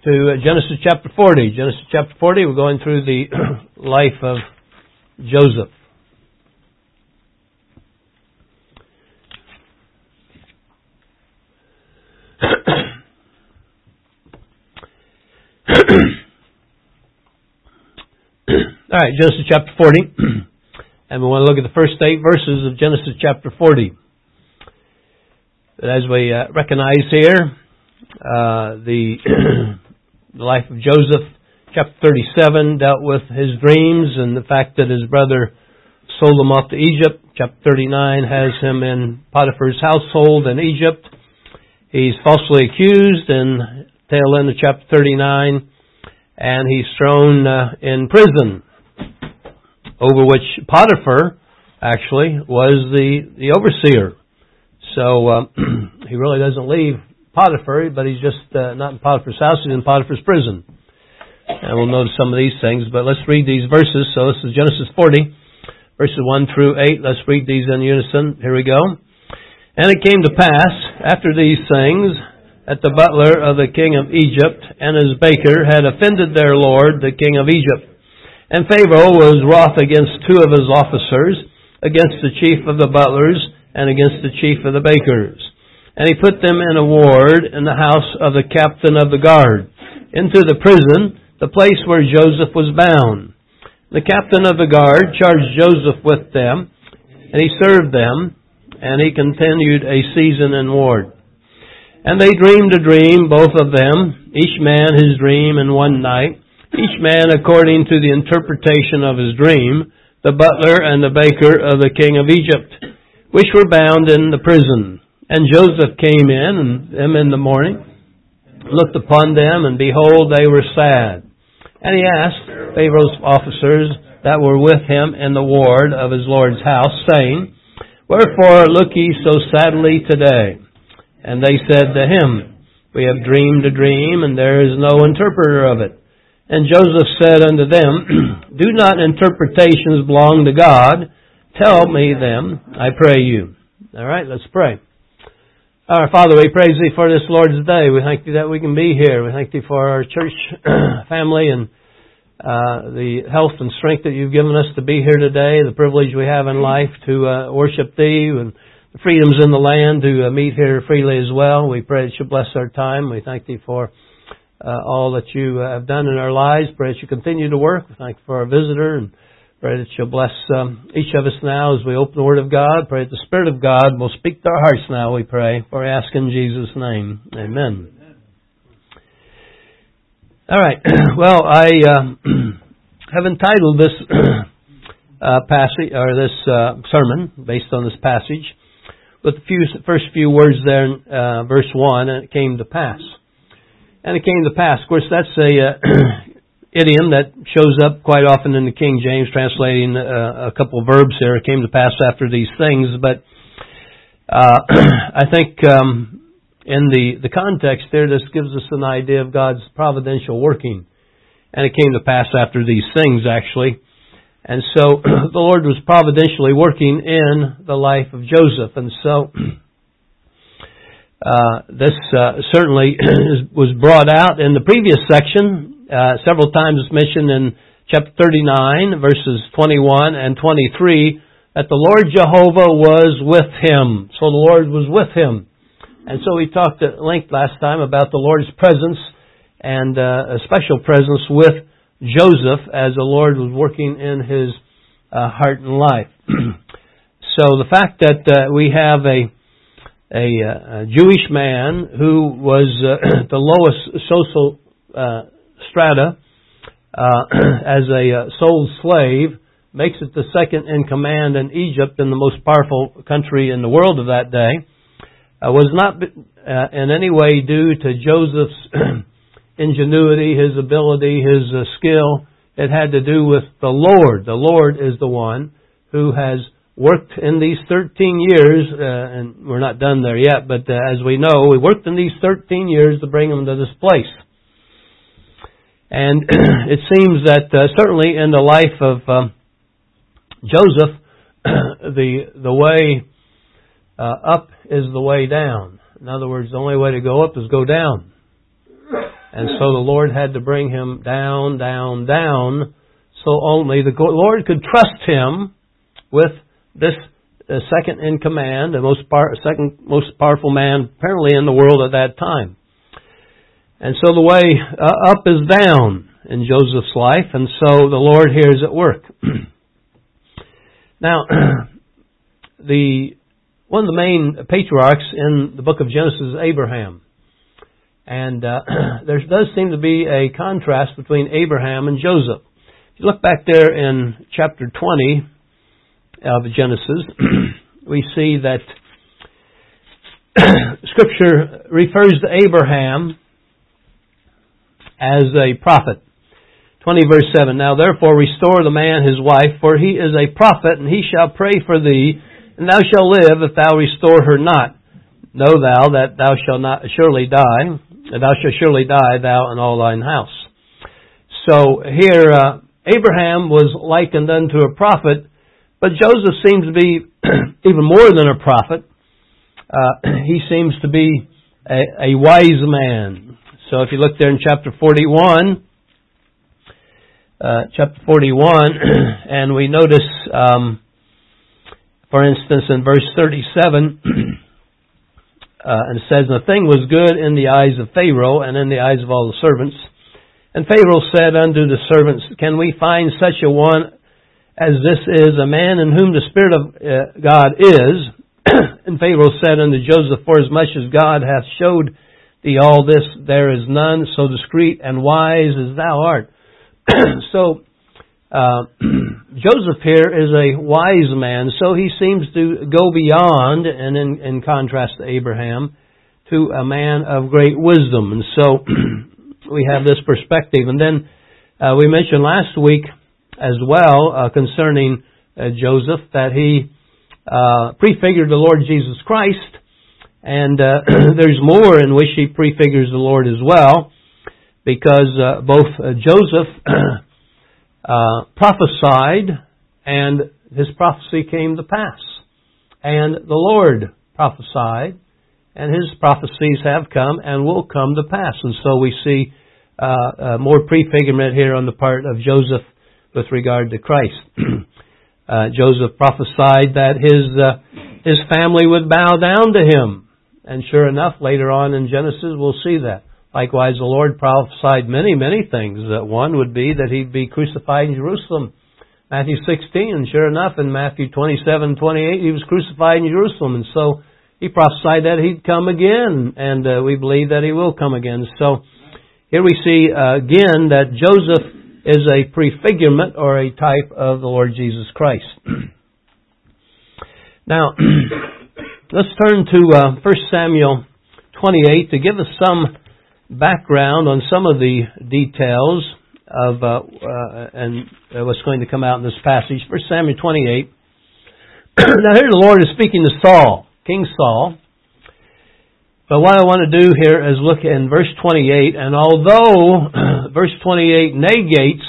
to Genesis chapter 40. Genesis chapter 40, we're going through the life of Joseph. All right, Genesis chapter 40, and we want to look at the first 8 verses of Genesis chapter 40. But as we recognize here, the life of Joseph, chapter 37, dealt with his dreams and the fact that his brother sold him off to Egypt. Chapter 39 has him in Potiphar's household in Egypt. He's falsely accused in tail end of chapter 39, and he's thrown in prison, over which Potiphar actually was the overseer. So he really doesn't leave Potiphar, but he's just not in Potiphar's house, he's in Potiphar's prison. And we'll notice some of these things, but let's read these verses. So this is Genesis 40, verses 1 through 8. Let's read these in unison. Here we go. And it came to pass, after these things, that the butler of the king of Egypt and his baker had offended their lord, the king of Egypt. And Pharaoh was wroth against 2 of his officers, against the chief of the butlers, and against the chief of the bakers. And he put them in a ward in the house of the captain of the guard, into the prison, the place where Joseph was bound. The captain of the guard charged Joseph with them, and he served them, and he continued a season in ward. And they dreamed a dream, both of them, each man his dream in one night, each man according to the interpretation of his dream, the butler and the baker of the king of Egypt, which were bound in the prison. And Joseph came in, and them in the morning, looked upon them, and behold, they were sad. And he asked Pharaoh's officers that were with him in the ward of his lord's house, saying, Wherefore look ye so sadly today? And they said to him, We have dreamed a dream, and there is no interpreter of it. And Joseph said unto them, Do not interpretations belong to God? Tell me them, I pray you. All right, let's pray. Our Father, we praise Thee for this Lord's Day. We thank Thee that we can be here. We thank Thee for our church family and the health and strength that You've given us to be here today, the privilege we have in life to worship Thee, and the freedoms in the land to meet here freely as well. We pray that You bless our time. We thank Thee for all that You have done in our lives. Pray that You continue to work. We thank You for our visitor, and pray that You'll bless each of us now as we open the Word of God. Pray that the Spirit of God will speak to our hearts now, we pray. For we ask in Jesus' name. Amen. All right. Well, I have entitled this passage, or this sermon, based on this passage, with the first few words there in verse 1, and it came to pass. And it came to pass. Of course, that's a idiom that shows up quite often in the King James, translating a couple of verbs here. It came to pass after these things, but I think in the context there, this gives us an idea of God's providential working. And it came to pass after these things, actually. And so the Lord was providentially working in the life of Joseph. And so this certainly was brought out in the previous section. Several times it's mentioned in chapter 39, verses 21 and 23, that the Lord Jehovah was with him. So the Lord was with him. And so we talked at length last time about the Lord's presence and a special presence with Joseph as the Lord was working in his heart and life. So the fact that we have a Jewish man who was the lowest social strata as a sold slave makes it the second in command in Egypt and the most powerful country in the world of that day, was not in any way due to Joseph's ingenuity, his ability, his skill. It had to do with the Lord. The Lord is the one who has worked in these 13 years, and we're not done there yet, but as we know, we worked in these 13 years to bring them to this place. And it seems that certainly in the life of Joseph, the way up is the way down. In other words, the only way to go up is go down. And so the Lord had to bring him down, down, down, so only the Lord could trust him with this second in command, the second most powerful man apparently in the world at that time. And so the way up is down in Joseph's life, and so the Lord here is at work. Now, one of the main patriarchs in the book of Genesis is Abraham. And there does seem to be a contrast between Abraham and Joseph. If you look back there in chapter 20 of Genesis, we see that Scripture refers to Abraham as a prophet. 20 verse 7, Now therefore restore the man his wife, for he is a prophet, and he shall pray for thee, and thou shalt live if thou restore her not. Know thou that thou shalt not surely die, and thou shalt surely die, thou and all thine house. So here, Abraham was likened unto a prophet, but Joseph seems to be even more than a prophet. He seems to be a wise man. So if you look there in chapter 41, and we notice, for instance, in verse 37, and it says, The thing was good in the eyes of Pharaoh and in the eyes of all the servants. And Pharaoh said unto the servants, Can we find such a one as this is, a man in whom the Spirit of God is? And Pharaoh said unto Joseph, Forasmuch as God hath showed thee all this, there is none so discreet and wise as thou art. So, Joseph here is a wise man, so he seems to go beyond, and in contrast to Abraham, to a man of great wisdom. And so, we have this perspective. And then, we mentioned last week as well, concerning Joseph, that he prefigured the Lord Jesus Christ, and there's more in which he prefigures the Lord as well, because both Joseph prophesied, and his prophecy came to pass. And the Lord prophesied, and his prophecies have come and will come to pass. And so we see more prefigurement here on the part of Joseph with regard to Christ. Joseph prophesied that his family would bow down to him. And sure enough, later on in Genesis, we'll see that. Likewise, the Lord prophesied many, many things. One would be that he'd be crucified in Jerusalem. Matthew 16, and sure enough, in Matthew 27:28, he was crucified in Jerusalem. And so he prophesied that he'd come again, and we believe that he will come again. So here we see again that Joseph is a prefigurement or a type of the Lord Jesus Christ. Now, let's turn to 1 Samuel 28 to give us some background on some of the details of what's going to come out in this passage. 1 Samuel 28. Now here the Lord is speaking to Saul, King Saul. But what I want to do here is look in verse 28, and although verse 28 negates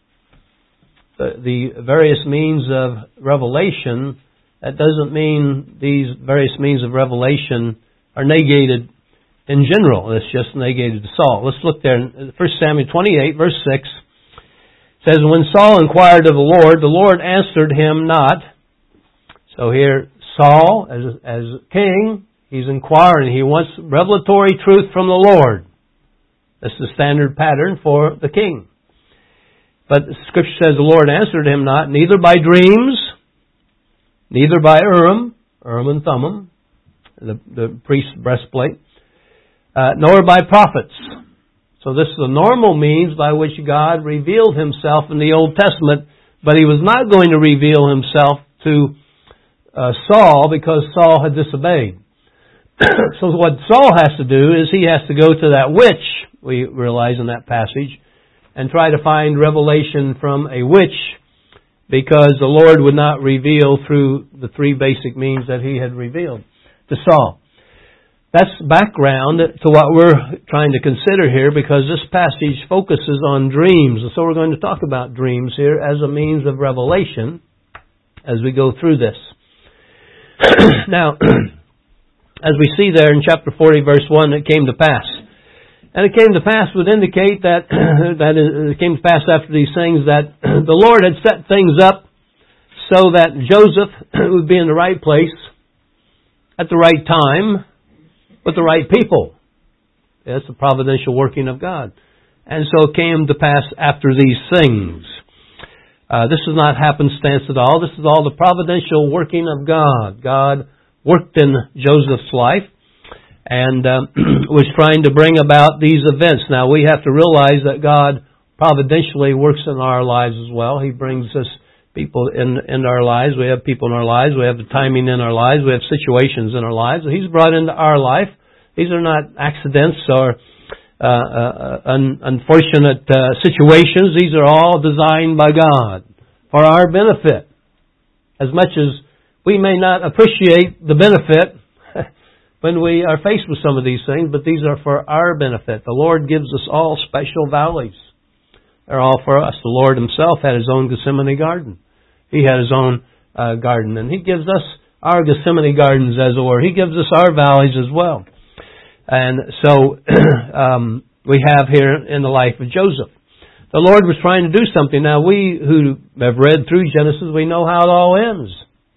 the various means of revelation, that doesn't mean these various means of revelation are negated in general. It's just negated to Saul. Let's look there in 1 Samuel 28, verse 6. It says, When Saul inquired of the Lord answered him not. So here, Saul, as king, he's inquiring. He wants revelatory truth from the Lord. That's the standard pattern for the king. But the Scripture says the Lord answered him not, neither by dreams, neither by Urim and Thummim, the priest's breastplate, nor by prophets. So this is the normal means by which God revealed himself in the Old Testament, but he was not going to reveal himself to Saul because Saul had disobeyed. So what Saul has to do is he has to go to that witch, we realize in that passage, and try to find revelation from a witch, because the Lord would not reveal through the three basic means that he had revealed to Saul. That's background to what we're trying to consider here, because this passage focuses on dreams. And so we're going to talk about dreams here as a means of revelation as we go through this. Now, as we see there in chapter 40, verse 1, it came to pass. And it came to pass would indicate that, it came to pass after these things that the Lord had set things up so that Joseph would be in the right place at the right time with the right people. That's the providential working of God. And so it came to pass after these things. This is not happenstance at all. This is all the providential working of God. God worked in Joseph's life and was trying to bring about these events. Now we have to realize that God providentially works in our lives as well. He brings us people in our lives. We have people in our lives. We have the timing in our lives. We have situations in our lives that He's brought into our life. These are not accidents or unfortunate situations. These are all designed by God for our benefit. As much as we may not appreciate the benefit when we are faced with some of these things, but these are for our benefit. The Lord gives us all special valleys. They're all for us. The Lord Himself had His own Gethsemane garden. He had His own garden, and He gives us our Gethsemane gardens, as it were. He gives us our valleys as well. And so we have here in the life of Joseph. The Lord was trying to do something. Now we who have read through Genesis, we know how it all ends.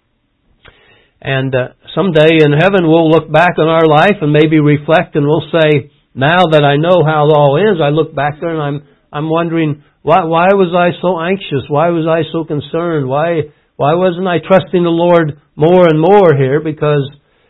And someday in heaven we'll look back on our life and maybe reflect, and we'll say, now that I know how it all ends, I look back there and I'm wondering, why was I so anxious? Why was I so concerned? Why wasn't I trusting the Lord more and more here? Because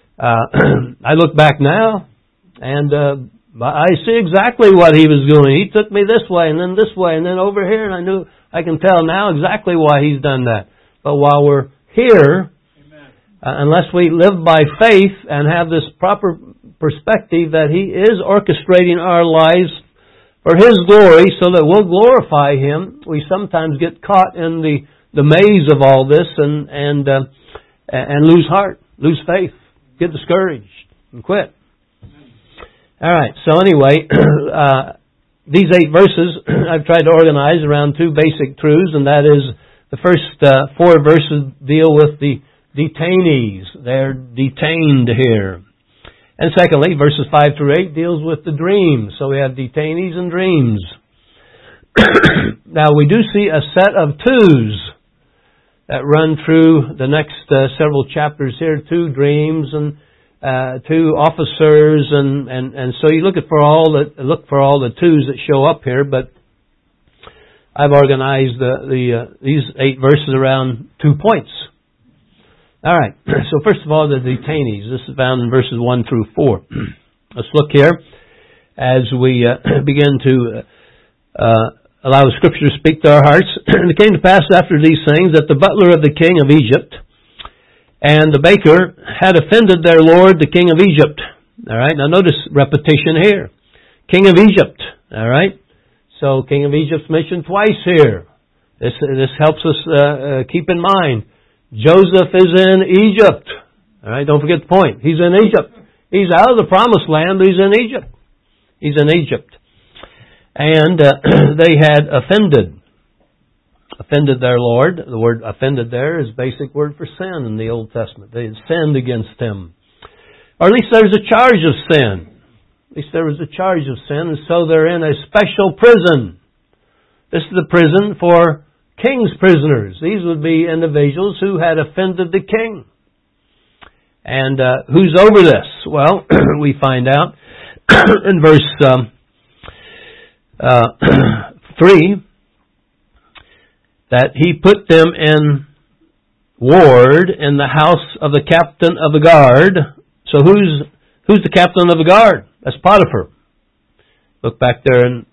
I look back now and I see exactly what He was doing. He took me this way and then this way and then over here, and I can tell now exactly why He's done that. But while we're here, unless we live by faith and have this proper perspective that He is orchestrating our lives for His glory so that we'll glorify Him, we sometimes get caught in the maze of all this and lose heart, lose faith, get discouraged and quit. All right, so anyway, these 8 verses I've tried to organize around 2 basic truths, and that is the first 4 verses deal with the detainees. They're detained here. And secondly, verses 5 through 8 deals with the dreams. So we have detainees and dreams. Now we do see a set of twos that run through the next several chapters here. 2 dreams and 2 officers, and so you look for all the twos that show up here. But I've organized these 8 verses around 2 points. All right. So first of all, the detainees. This is found in verses 1 through 4. Let's look here as we begin to allow the Scripture to speak to our hearts. It came to pass after these things that the butler of the king of Egypt and the baker had offended their lord, the king of Egypt. All right. Now notice repetition here. King of Egypt. All right. So king of Egypt's mentioned twice here. This helps us keep in mind. Joseph is in Egypt. All right, don't forget the point. He's in Egypt. He's out of the promised land, but he's in Egypt. He's in Egypt. And they had offended their Lord. The word offended there is a basic word for sin in the Old Testament. They had sinned against Him. Or at least there was a charge of sin. At least there was a charge of sin, and so they're in a special prison. This is the prison for king's prisoners. These would be individuals who had offended the king. And who's over this? Well, we find out in verse 3 that he put them in ward in the house of the captain of the guard. So who's the captain of the guard? That's Potiphar. Look back there in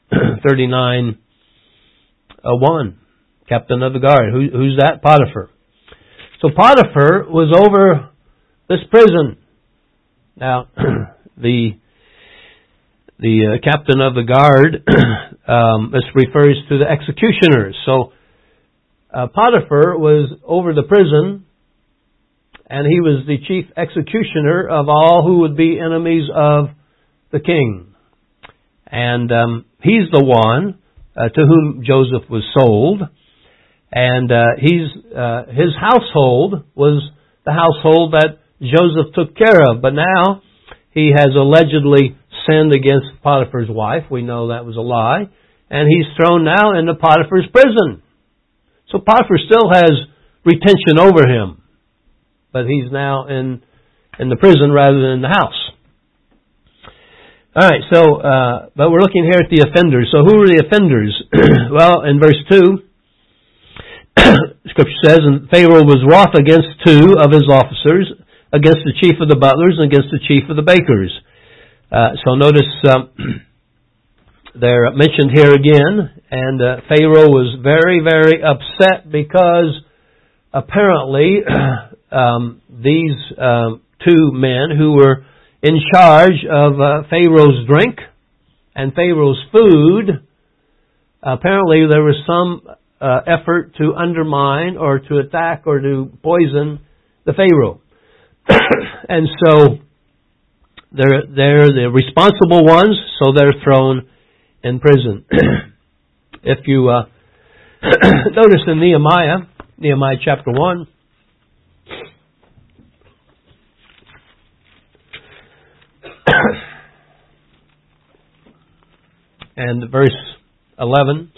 39:1. Captain of the guard. Who's that? Potiphar. So Potiphar was over this prison. Now, the captain of the guard, this refers to the executioners. So Potiphar was over the prison, and he was the chief executioner of all who would be enemies of the king. And he's the one to whom Joseph was sold. And his household was the household that Joseph took care of. But now he has allegedly sinned against Potiphar's wife. We know that was a lie. And he's thrown now into Potiphar's prison. So Potiphar still has retention over him. But he's now in the prison rather than in the house. Alright, but we're looking here at the offenders. So who are the offenders? Well, in verse 2, Scripture says, and Pharaoh was wroth against two of his officers, against the chief of the butlers, and against the chief of the bakers. So notice they're mentioned here again, and Pharaoh was very, very upset because apparently these two men who were in charge of Pharaoh's drink and Pharaoh's food, apparently there was some effort to undermine or to attack or to poison the Pharaoh. And so they're the responsible ones, so they're thrown in prison. If you notice in Nehemiah chapter 1, and verse 11,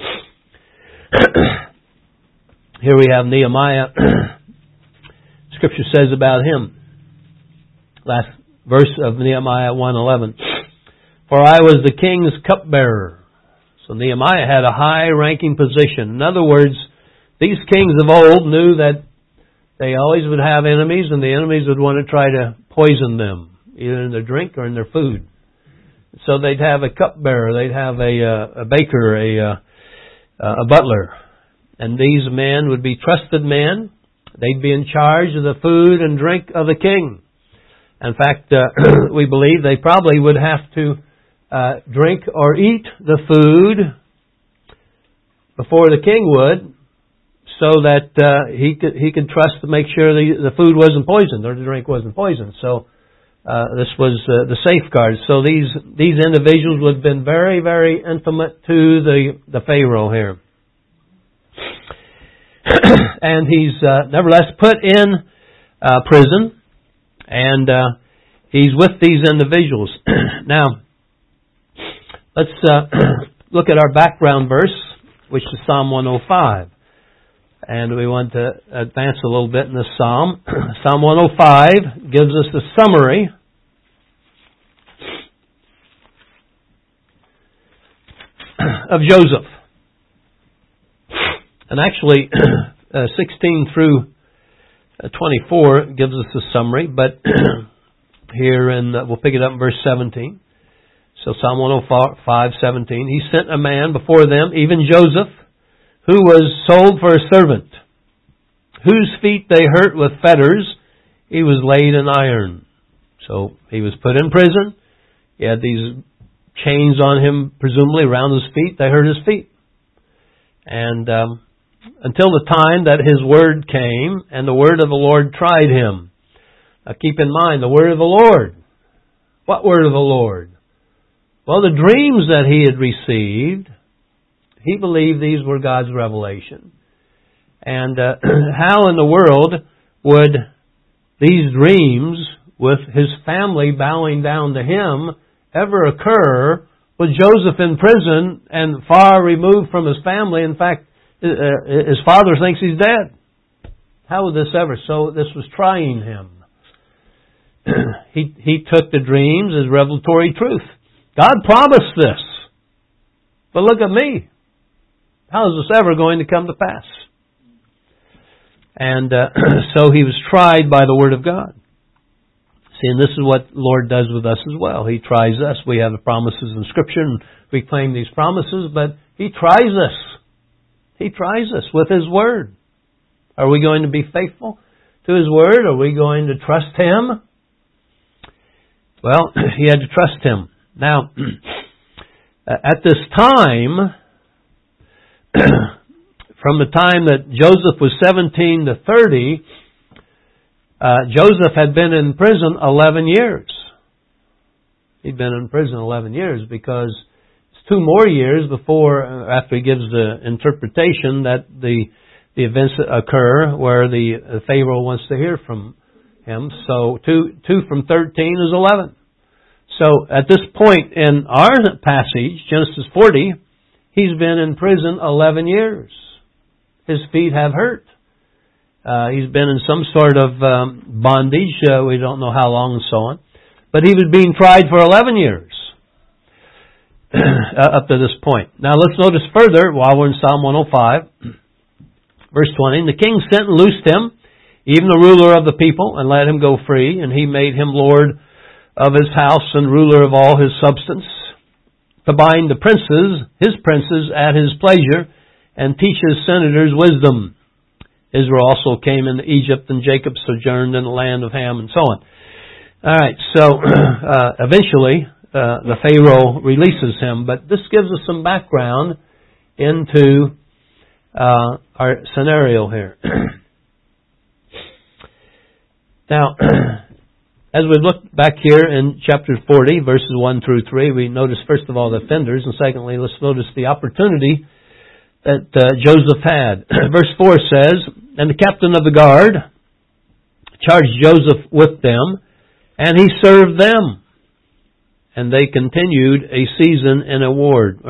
here we have Nehemiah. Scripture says about him, last verse of Nehemiah 1:11, for I was the king's cupbearer. So Nehemiah had a high-ranking position. In other words, these kings of old knew that they always would have enemies, and the enemies would want to try to poison them, either in their drink or in their food. So they'd have a cupbearer, they'd have a baker, a butler. And these men would be trusted men. They'd be in charge of the food and drink of the king. In fact, we believe they probably would have to drink or eat the food before the king would, so that he could trust to make sure the food wasn't poisoned or the drink wasn't poisoned. So this was the safeguard. So these individuals would have been very, very intimate to the Pharaoh here. And he's nevertheless put in prison, and he's with these individuals. Now, let's look at our background verse, which is Psalm 105. And we want to advance a little bit in this psalm. Psalm 105 gives us the summary of Joseph. And actually, 16 through 24 gives us a summary, but here we'll pick it up in verse 17. So Psalm 105:17, he sent a man before them, even Joseph, who was sold for a servant, whose feet they hurt with fetters, he was laid in iron. So he was put in prison. He had these chains on him, presumably around his feet. They hurt his feet. And until the time that his word came, and the word of the Lord tried him. Now keep in mind, the word of the Lord. What word of the Lord? Well, the dreams that he had received, he believed these were God's revelation. And how in the world would these dreams, with his family bowing down to him, ever occur with Joseph in prison and far removed from his family? In fact, his father thinks he's dead. How would this ever? So this was trying him. He took the dreams as revelatory truth. God promised this. But look at me. How is this ever going to come to pass? And so he was tried by the Word of God. See, and this is what the Lord does with us as well. He tries us. We have the promises in Scripture, and we claim these promises, but He tries us. He tries us with His Word. Are we going to be faithful to His Word? Are we going to trust Him? Well, he had to trust Him. Now, at this time, from the time that Joseph was 17 to 30, Joseph had been in prison 11 years. He'd been in prison 11 years because it's 2 more years before, after he gives the interpretation, that the events occur where the Pharaoh wants to hear from him. So 2 from 13 is 11. So at this point in our passage, Genesis 40, he's been in prison 11 years. His feet have hurt. He's been in some sort of bondage. We don't know how long and so on. But he was being tried for 11 years up to this point. Now let's notice further while we're in Psalm 105, verse 20. And the king sent and loosed him, even the ruler of the people, and let him go free. And he made him lord of his house and ruler of all his substance, to bind the princes, his princes, at his pleasure, and teach his senators wisdom. Israel also came into Egypt, and Jacob sojourned in the land of Ham, and so on. All right, so eventually the Pharaoh releases him, but this gives us some background into our scenario here. Now, as we look back here in chapter 40, verses 1 through 3, we notice first of all the offenders, and secondly, let's notice the opportunity that Joseph had. Verse 4 says, and the captain of the guard charged Joseph with them, and he served them. And they continued a season in ward.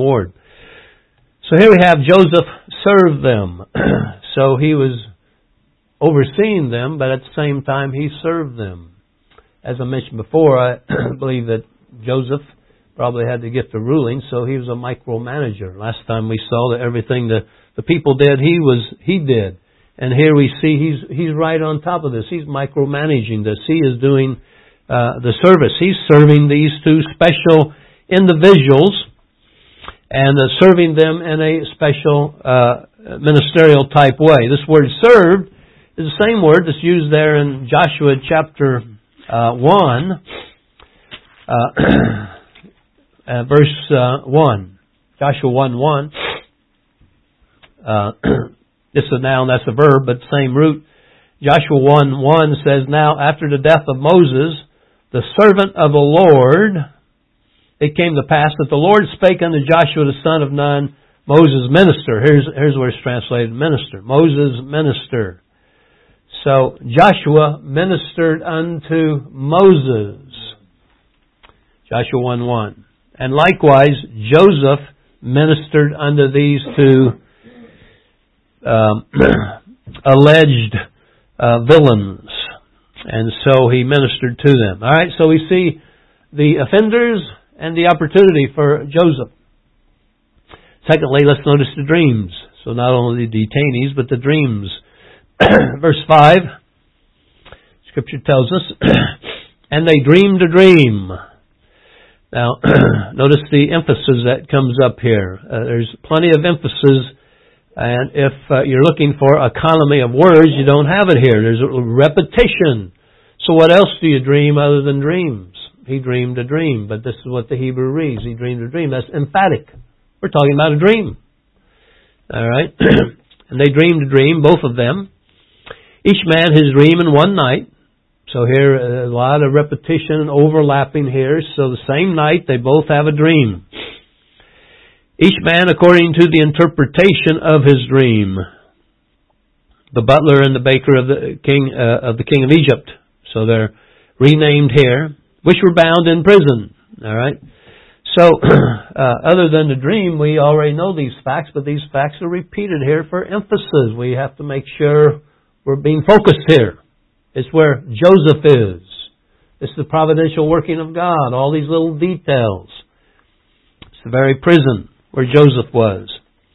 So here we have Joseph served them. So he was overseeing them, but at the same time he served them. As I mentioned before, I believe that Joseph probably had to get the ruling, so he was a micromanager. Last time we saw that everything the people did, he did. And here we see he's right on top of this. He's micromanaging this. He is doing the service. He's serving these two special individuals and serving them in a special ministerial type way. This word served is the same word that's used there in Joshua chapter 1, verse 1. Joshua 1:1. It's a noun, that's a verb, but same root. Joshua 1:1 says, now after the death of Moses, the servant of the Lord, it came to pass that the Lord spake unto Joshua the son of Nun, Moses' minister. Here's where it's translated, minister. Moses' minister. So Joshua ministered unto Moses. Joshua 1:1. And likewise, Joseph ministered unto these two alleged villains. And so he ministered to them. All right, so we see the offenders and the opportunity for Joseph. Secondly, let's notice the dreams. So not only the detainees, but the dreams. Verse 5, Scripture tells us, and they dreamed a dream. Now, notice the emphasis that comes up here. There's plenty of emphasis, and if you're looking for economy of words, you don't have it here. There's a repetition. So what else do you dream other than dreams? He dreamed a dream, but this is what the Hebrew reads. He dreamed a dream. That's emphatic. We're talking about a dream. All right? And they dreamed a dream, both of them. Each man his dream in one night. So here, a lot of repetition and overlapping here. So the same night, they both have a dream. Each man according to the interpretation of his dream. The butler and the baker of the king of Egypt. So they're renamed here, which were bound in prison. All right. So, other than the dream, we already know these facts, but these facts are repeated here for emphasis. We have to make sure we're being focused here. It's where Joseph is. It's the providential working of God. All these little details. It's the very prison where Joseph was.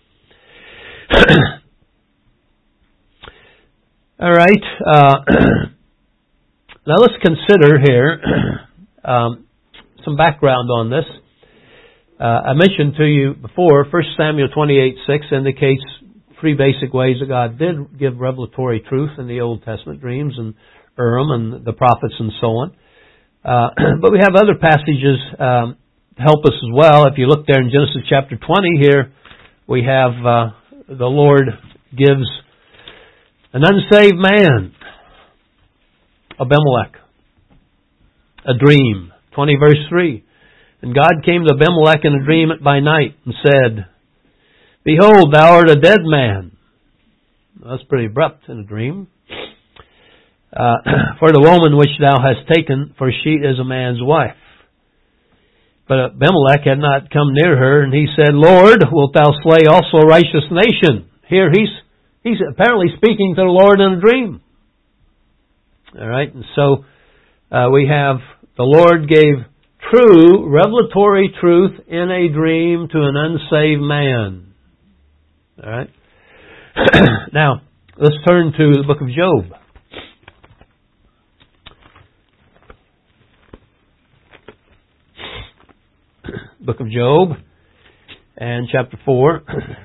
All right. Now let's consider here some background on this. I mentioned to you before, 1 Samuel 28:6 indicates three basic ways that God did give revelatory truth in the Old Testament, dreams and Urim and the prophets and so on. But we have other passages to help us as well. If you look there in Genesis chapter 20 here, we have the Lord gives an unsaved man, Abimelech, a dream. 20 verse 3. And God came to Abimelech in a dream by night and said, Behold, thou art a dead man. Well, that's pretty abrupt in a dream. For the woman which thou hast taken, for she is a man's wife. But Abimelech had not come near her, and he said, Lord, wilt thou slay also a righteous nation? Here he's apparently speaking to the Lord in a dream. All right, and so we have the Lord gave true revelatory truth in a dream to an unsaved man. All right. Now, let's turn to the book of Job. Book of Job and chapter 4.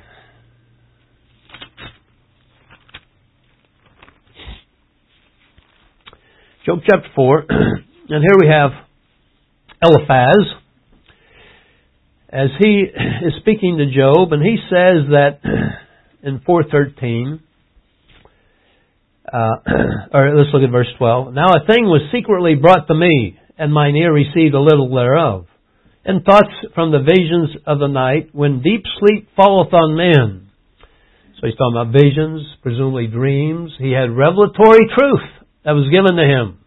Job chapter 4. And here we have Eliphaz, as he is speaking to Job, and he says that in 4:13, or let's look at verse 12. Now a thing was secretly brought to me, and mine ear received a little thereof. And thoughts from the visions of the night, when deep sleep falleth on men. So he's talking about visions, presumably dreams. He had revelatory truth that was given to him.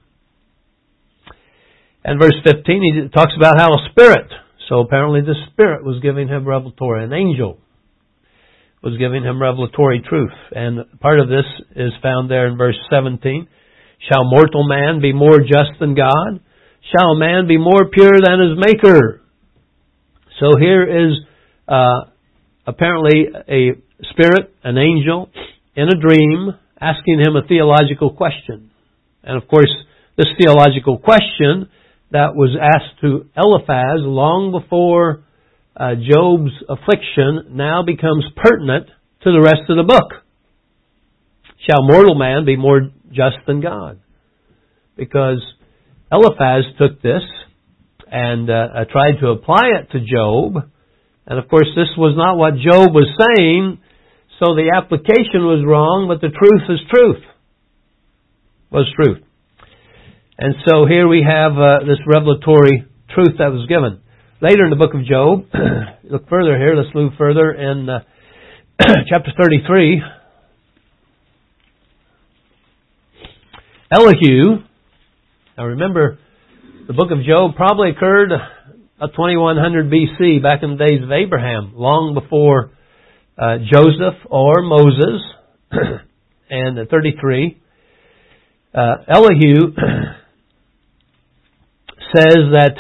And verse 15, he talks about how a spirit, so apparently the spirit was giving him revelatory, an angel was giving him revelatory truth. And part of this is found there in verse 17. Shall mortal man be more just than God? Shall a man be more pure than his Maker? So here is apparently a spirit, an angel, in a dream, asking him a theological question. And of course, this theological question that was asked to Eliphaz long before Job's affliction now becomes pertinent to the rest of the book. Shall mortal man be more just than God? Because Eliphaz took this and tried to apply it to Job. And of course, this was not what Job was saying, so the application was wrong, but the truth is truth. Was truth. And so here we have this revelatory truth that was given. Later in the book of Job, look further here, let's move further in chapter 33. Elihu, now remember, the book of Job probably occurred 2100 BC, back in the days of Abraham, long before Joseph or Moses, and 33. Elihu says that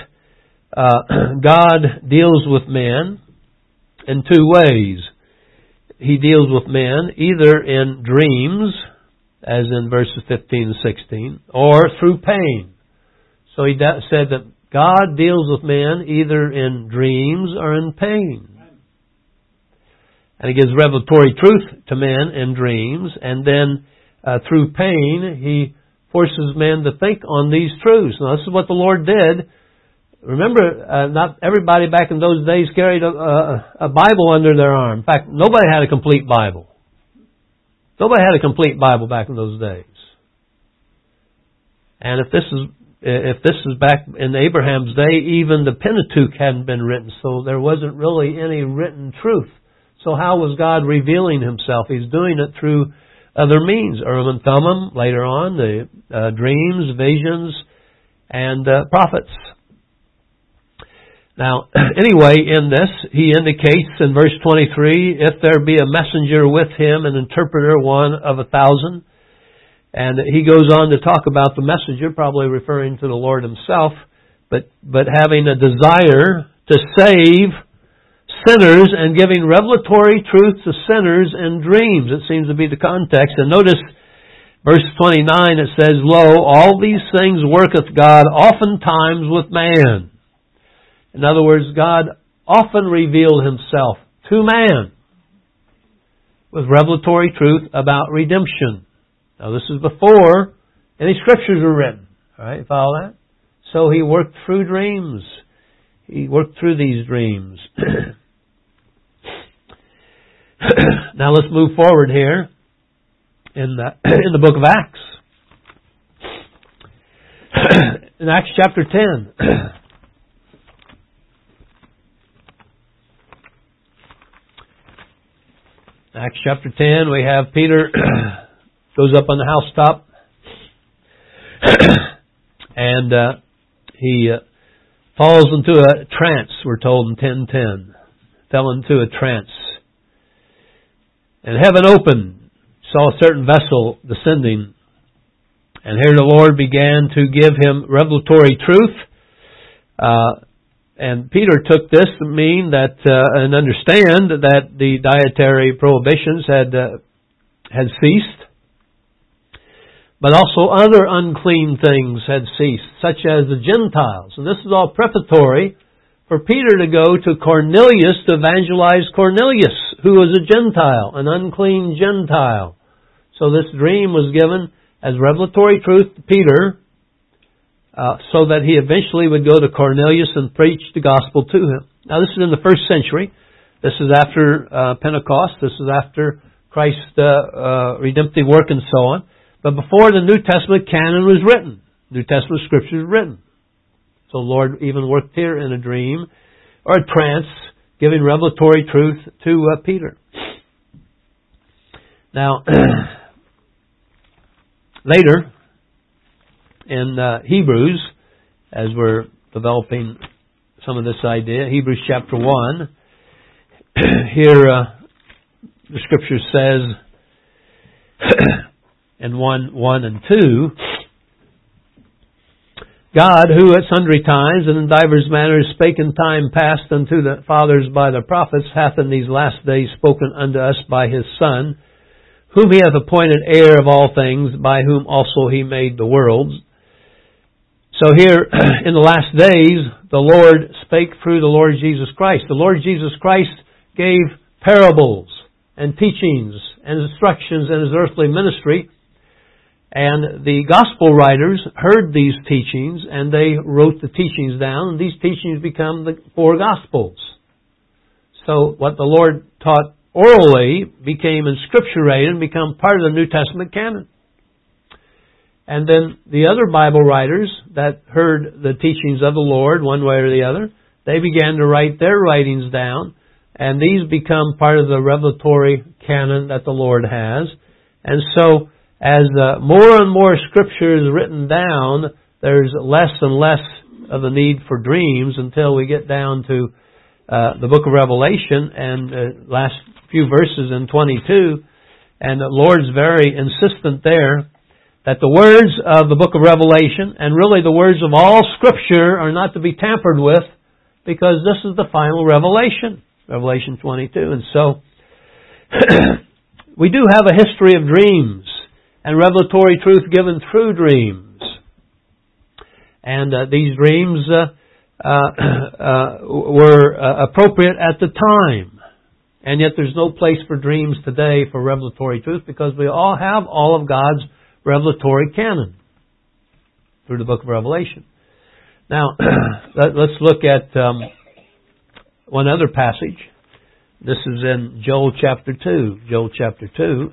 God deals with men in two ways. He deals with men either in dreams, as in verses 15 and 16, or through pain. So he said that God deals with men either in dreams or in pain. And He gives revelatory truth to men in dreams, and then through pain, He forces men to think on these truths. Now, this is what the Lord did. Remember, not everybody back in those days carried a Bible under their arm. In fact, nobody had a complete Bible. Nobody had a complete Bible back in those days. And if this is back in Abraham's day, even the Pentateuch hadn't been written, so there wasn't really any written truth. So how was God revealing Himself? He's doing it through other means. Urim and Thummim, later on, the dreams, visions, and prophets. Now, anyway, in this, he indicates in verse 23, if there be a messenger with him, an interpreter, one of 1,000. And he goes on to talk about the messenger, probably referring to the Lord Himself, but having a desire to save sinners and giving revelatory truth to sinners in dreams. It seems to be the context. And notice verse 29, it says, Lo, all these things worketh God oftentimes with man. In other words, God often revealed Himself to man with revelatory truth about redemption. Now this is before any scriptures were written. Alright, follow that? So He worked through dreams. He worked through these dreams. Now let's move forward here in the book of Acts. In Acts chapter 10. Acts chapter 10, we have Peter goes up on the housetop and he falls into a trance, we're told in 10:10. Fell into a trance. And heaven opened, saw a certain vessel descending. And here the Lord began to give him revelatory truth. And Peter took this to mean that, and understand that the dietary prohibitions had ceased. But also other unclean things had ceased, such as the Gentiles. And this is all preparatory for Peter to go to Cornelius to evangelize Cornelius, who was a Gentile, an unclean Gentile. So this dream was given as revelatory truth to Peter, so that he eventually would go to Cornelius and preach the gospel to him. Now this is in the first century. This is after Pentecost. This is after Christ's redemptive work and so on. But before the New Testament canon was written. New Testament Scripture was written. So the Lord even worked here in a dream or a trance, giving revelatory truth to Peter. Now, later in Hebrews, as we're developing some of this idea, Hebrews chapter 1, here the Scripture says in 1 and 2, God, who at sundry times and in divers manners spake in time past unto the fathers by the prophets, hath in these last days spoken unto us by His Son, whom He hath appointed heir of all things, by whom also He made the worlds. So here, in the last days, the Lord spake through the Lord Jesus Christ. The Lord Jesus Christ gave parables and teachings and instructions in His earthly ministry. And the gospel writers heard these teachings and they wrote the teachings down. And these teachings become the four gospels. So what the Lord taught orally became inscripturated and become part of the New Testament canon. And then the other Bible writers that heard the teachings of the Lord one way or the other, they began to write their writings down. And these become part of the revelatory canon that the Lord has. And so, as more and more Scripture is written down, there's less and less of a need for dreams until we get down to the book of Revelation and last few verses in 22. And the Lord's very insistent there that the words of the book of Revelation, and really the words of all Scripture, are not to be tampered with, because this is the final revelation, Revelation 22. And so, we do have a history of dreams and revelatory truth given through dreams. And these dreams were appropriate at the time. And yet there's no place for dreams today for revelatory truth, because we all have all of God's revelatory canon through the book of Revelation. Now, let's look at one other passage. This is in Joel chapter 2. Joel chapter 2.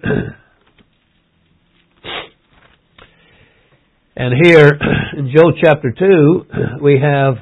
And here, in Joel chapter 2, we have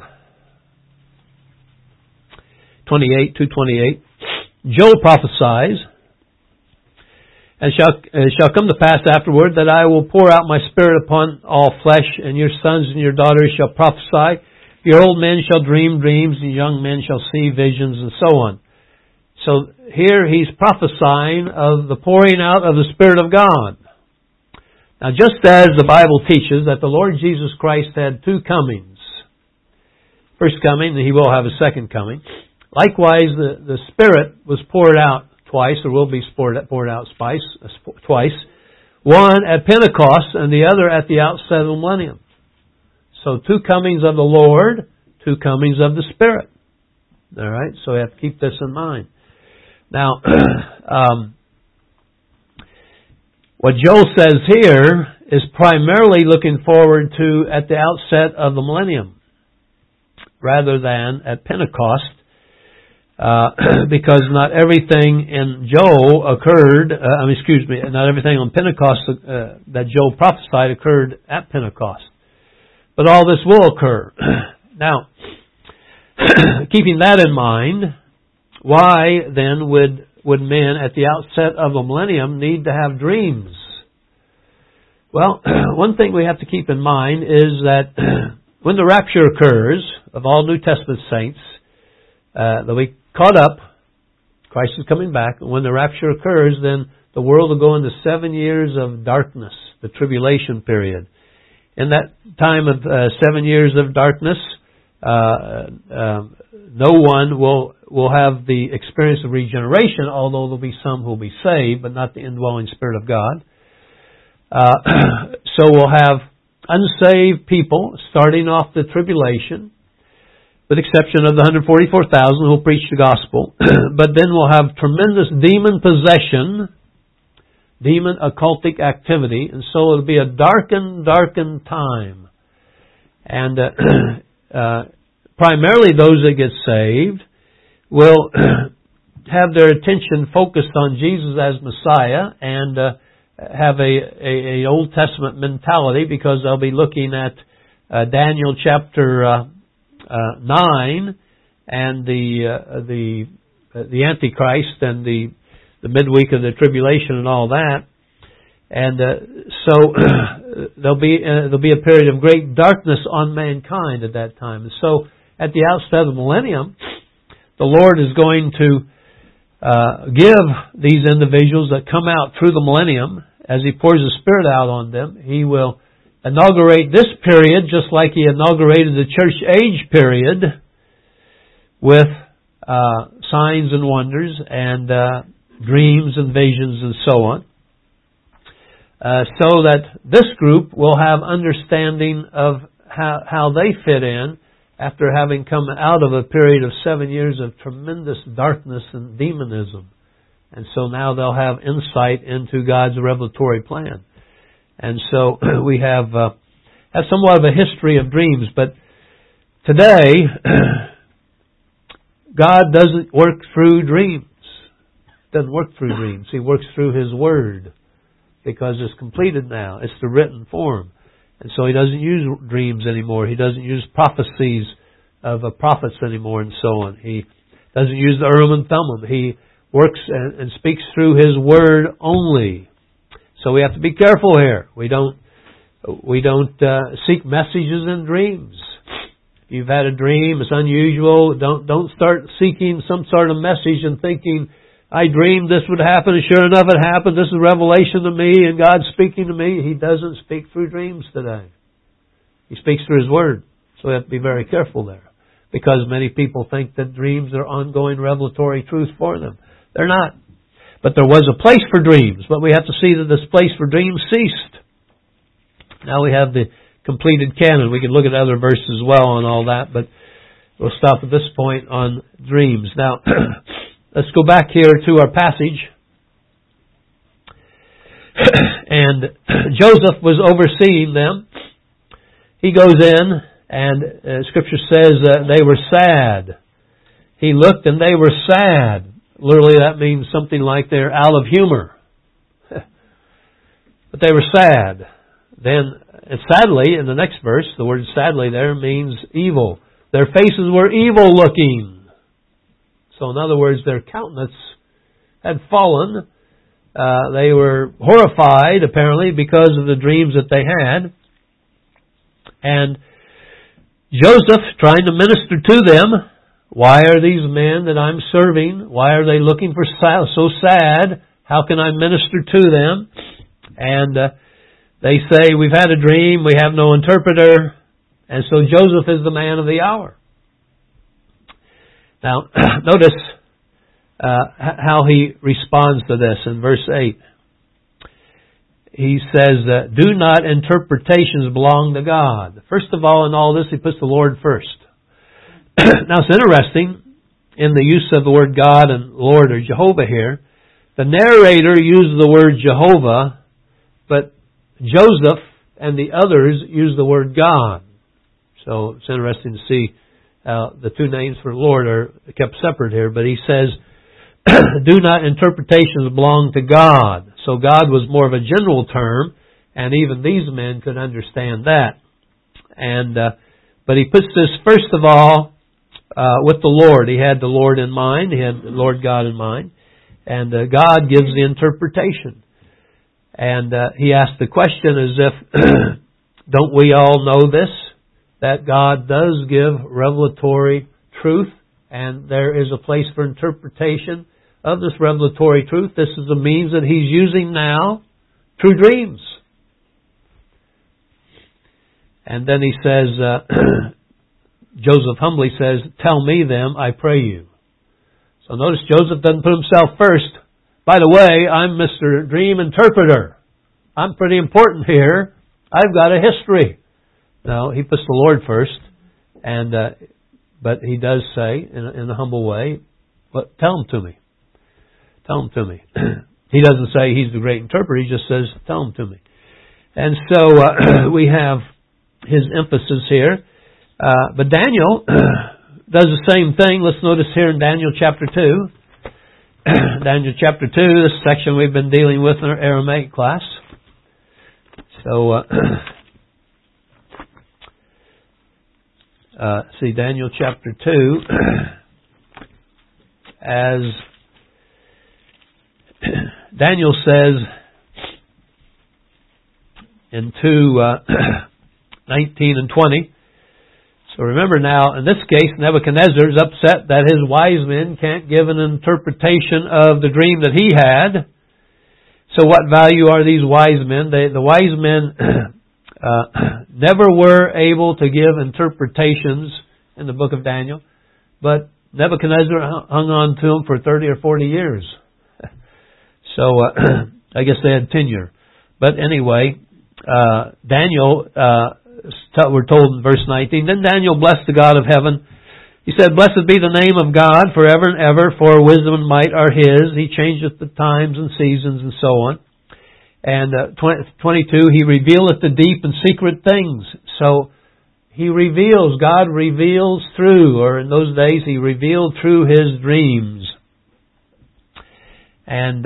2:28. Joel prophesies, and it shall come to pass afterward that I will pour out my Spirit upon all flesh, and your sons and your daughters shall prophesy. Your old men shall dream dreams, and young men shall see visions, and so on. So here he's prophesying of the pouring out of the Spirit of God. Now, just as the Bible teaches that the Lord Jesus Christ had two comings, first coming, and He will have a second coming. Likewise, the Spirit was poured out twice, or will be poured out twice. One at Pentecost, and the other at the outset of the millennium. So, two comings of the Lord, two comings of the Spirit. All right, so we have to keep this in mind. Now, what Joel says here is primarily looking forward to at the outset of the millennium, rather than at Pentecost, because not everything in Joel occurred. Not everything on Pentecost that Joel prophesied occurred at Pentecost, but all this will occur. Now, keeping that in mind, why then would men at the outset of the millennium need to have dreams? Well, one thing we have to keep in mind is that when the rapture occurs, of all New Testament saints, they'll be caught up. Christ is coming back. And when the rapture occurs, then the world will go into 7 years of darkness, the tribulation period. In that time of 7 years of darkness, no one will have the experience of regeneration, although there'll be some who will be saved, but not the indwelling Spirit of God. So we'll have unsaved people starting off the tribulation, with the exception of the 144,000 who will preach the gospel. But then we'll have tremendous demon possession, demon occultic activity, and so it'll be a darkened time. And primarily those that get saved will have their attention focused on Jesus as Messiah and have a Old Testament mentality, because they'll be looking at Daniel chapter 9 and the Antichrist and the midweek of the tribulation and all that. And so there'll be a period of great darkness on mankind at that time. And so at the outset of the millennium, the Lord is going to give these individuals that come out through the millennium, as He pours the Spirit out on them, He will inaugurate this period just like He inaugurated the church age period with signs and wonders and dreams and visions and so on. So that this group will have understanding of how they fit in after having come out of a period of 7 years of tremendous darkness and demonism. And so now they'll have insight into God's revelatory plan. And so we have somewhat of a history of dreams. But today, God doesn't work through dreams. Doesn't work through dreams. He works through His Word, because it's completed now. It's the written form. And so He doesn't use dreams anymore. He doesn't use prophecies of prophets anymore and so on. He doesn't use the Urim and Thummim. He works and speaks through His Word only. So we have to be careful here. We don't seek messages in dreams. If you've had a dream, it's unusual, don't start seeking some sort of message and thinking, I dreamed this would happen, and sure enough it happened. This is revelation to me, and God's speaking to me. He doesn't speak through dreams today. He speaks through His Word. So we have to be very careful there. Because many people think that dreams are ongoing revelatory truth for them. They're not. But there was a place for dreams. But we have to see that this place for dreams ceased. Now we have the completed canon. We can look at other verses as well and all that. But we'll stop at this point on dreams. Now, let's go back here to our passage. And Joseph was overseeing them. He goes in, and Scripture says they were sad. He looked, and they were sad. Literally, that means something like they're out of humor. But they were sad. Then, and sadly, in the next verse, the word sadly there means evil. Their faces were evil looking. So in other words, their countenance had fallen. They were horrified, apparently, because of the dreams that they had. And Joseph, trying to minister to them, why are these men that I'm serving, why are they looking for so sad? How can I minister to them? And they say, we've had a dream, we have no interpreter. And so Joseph is the man of the hour. Now, notice how he responds to this in verse 8. He says, do not interpretations belong to God. First of all, in all this, he puts the Lord first. Now, it's interesting, in the use of the word God and Lord or Jehovah here, the narrator uses the word Jehovah, but Joseph and the others use the word God. So it's interesting to see the two names for Lord are kept separate here, but he says, do not interpretations belong to God. So God was more of a general term, and even these men could understand that. And but he puts this first of all with the Lord. He had the Lord in mind. He had the Lord God in mind. And God gives the interpretation. And he asked the question as if, don't we all know this? that God does give revelatory truth, and there is a place for interpretation of this revelatory truth. This is the means that He's using now through dreams. And then he says, Joseph humbly says, "Tell me them, I pray you." So notice Joseph doesn't put himself first. By the way, I'm Mr. Dream Interpreter. I'm pretty important here. I've got a history. No, he puts the Lord first. And but he does say, in a humble way, "But tell him to me. Tell him to me." He doesn't say he's the great interpreter. He just says, "Tell him to me." And so we have his emphasis here. But Daniel does the same thing. Let's notice here in Daniel chapter 2. Daniel chapter 2, this section we've been dealing with in our Aramaic class. So, see, Daniel chapter 2, as Daniel says in 2:19 and 20. So remember now, in this case, Nebuchadnezzar is upset that his wise men can't give an interpretation of the dream that he had. So what value are these wise men? The wise men never were able to give interpretations in the book of Daniel, but Nebuchadnezzar hung on to them for 30 or 40 years. So I guess they had tenure. But anyway, Daniel, we're told in verse 19, "Then Daniel blessed the God of heaven. He said, Blessed be the name of God forever and ever, for wisdom and might are His. He changeth the times and seasons," and so on. And 22, "He revealeth the deep and secret things." So He reveals, God reveals through, or in those days He revealed through His dreams. And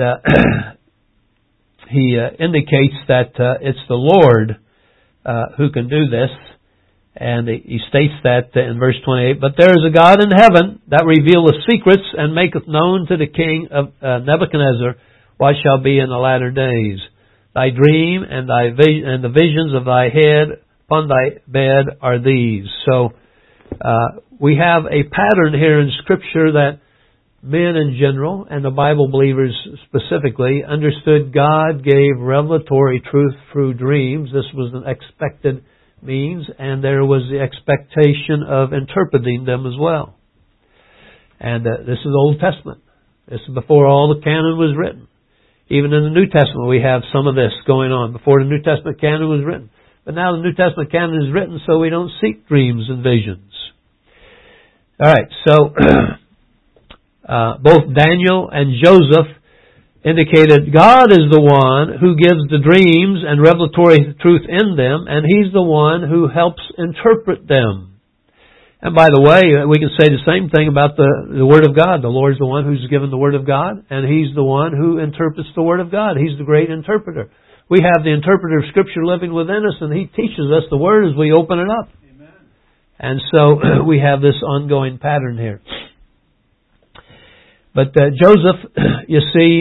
He indicates that it's the Lord who can do this. And he states that in verse 28, "But there is a God in heaven that revealeth secrets and maketh known to the king of Nebuchadnezzar what shall be in the latter days. Thy dream and the visions of thy head upon thy bed are these." So we have a pattern here in Scripture that men in general, and the Bible believers specifically, understood God gave revelatory truth through dreams. This was an expected means, and there was the expectation of interpreting them as well. And this is Old Testament. This is before all the canon was written. Even in the New Testament we have some of this going on before the New Testament canon was written. But now the New Testament canon is written, so we don't seek dreams and visions. Alright, so both Daniel and Joseph indicated God is the one who gives the dreams and revelatory truth in them, and He's the one who helps interpret them. And by the way, we can say the same thing about the Word of God. The Lord's the one who's given the Word of God, and He's the one who interprets the Word of God. He's the great interpreter. We have the interpreter of Scripture living within us, and He teaches us the Word as we open it up. Amen. And so we have this ongoing pattern here. But Joseph, you see,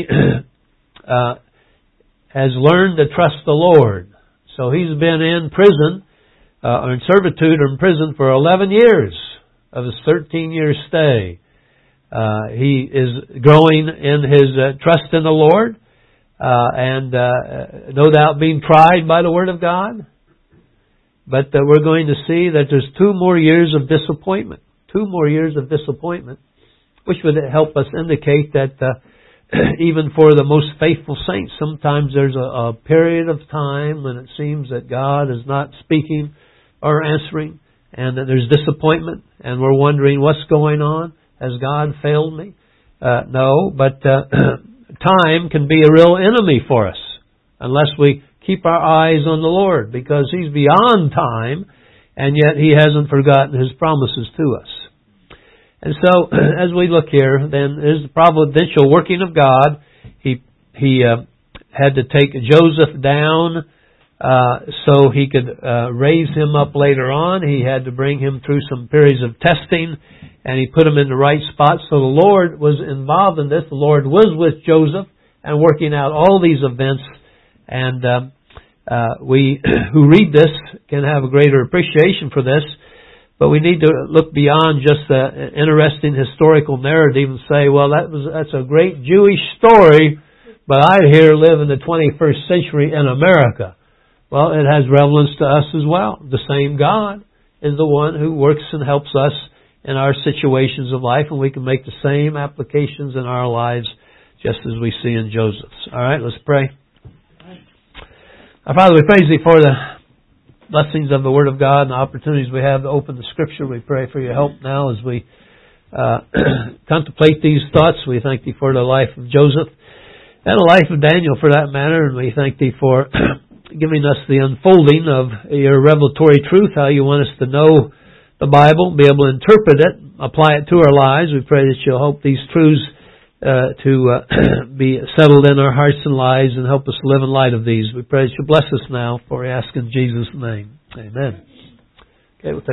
has learned to trust the Lord. So he's been in prison, or in servitude or in prison for 11 years of his 13-year stay. He is growing in his trust in the Lord, and no doubt being tried by the Word of God. But we're going to see that there's 2 more years of disappointment. 2 more years of disappointment, which would help us indicate that even for the most faithful saints, sometimes there's a period of time when it seems that God is not speaking or answering, and that there's disappointment, and we're wondering what's going on. Has God failed me? No, but time can be a real enemy for us unless we keep our eyes on the Lord, because He's beyond time, and yet He hasn't forgotten His promises to us. And so, as we look here, then there's the providential working of God. He had to take Joseph down so He could raise him up later on. He had to bring him through some periods of testing, and He put him in the right spot. So the Lord was involved in this. The Lord was with Joseph and working out all these events. And we who read this can have a greater appreciation for this. But we need to look beyond just the interesting historical narrative and say, well, that's a great Jewish story, but I here live in the 21st century in America. Well, it has relevance to us as well. The same God is the one who works and helps us in our situations of life, and we can make the same applications in our lives just as we see in Joseph's. All right, let's pray. Our Father, we praise Thee for the blessings of the Word of God and the opportunities we have to open the Scripture. We pray for Your help now as we contemplate these thoughts. We thank Thee for the life of Joseph and the life of Daniel for that matter, and we thank Thee for giving us the unfolding of Your revelatory truth, how You want us to know the Bible, be able to interpret it, apply it to our lives. We pray that You'll help these truths to be settled in our hearts and lives and help us live in light of these. We pray that You bless us now, for we ask in Jesus' name. Amen. Okay, we'll take